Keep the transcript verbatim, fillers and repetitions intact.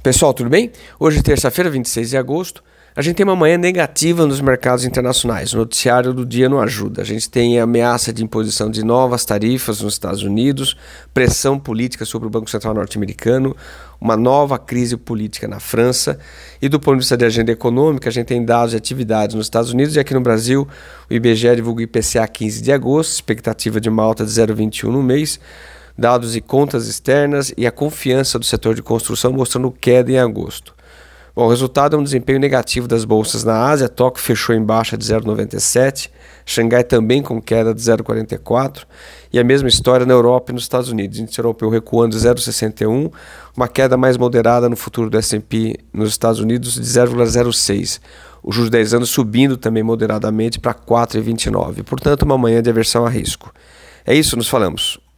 Pessoal, tudo bem? Hoje, terça-feira, vinte e seis de agosto, a gente tem uma manhã negativa nos mercados internacionais. O noticiário do dia não ajuda. A gente tem a ameaça de imposição de novas tarifas nos Estados Unidos, pressão política sobre o Banco Central norte-americano, uma nova crise política na França. E do ponto de vista de agenda econômica, a gente tem dados de atividades nos Estados Unidos e aqui no Brasil, o I B G E divulga o I P C A quinze de agosto, expectativa de uma alta de zero vírgula vinte e um no mês, dados de contas externas e a confiança do setor de construção mostrando queda em agosto. Bom, o resultado é um desempenho negativo das bolsas na Ásia. Tóquio fechou em baixa de zero vírgula noventa e sete, Xangai também com queda de zero vírgula quarenta e quatro e a mesma história na Europa e nos Estados Unidos. O índice europeu recuando de zero vírgula sessenta e um, uma queda mais moderada no futuro do S and P nos Estados Unidos de zero vírgula zero seis. O juros de dez anos subindo também moderadamente para quatro vírgula vinte e nove. Portanto, uma manhã de aversão a risco. É isso, nos falamos.